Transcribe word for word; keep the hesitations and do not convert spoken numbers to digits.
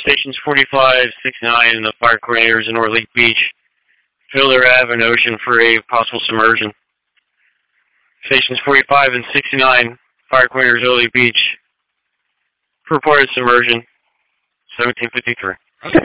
Stations forty-five, sixty-nine, and the fire coordinators in North Lake Beach Fiddler Ave and Ocean for a possible submersion. Stations forty-five and sixty-nine, fire coordinators North Lake Beach, reported submersion, seventeen fifty-three.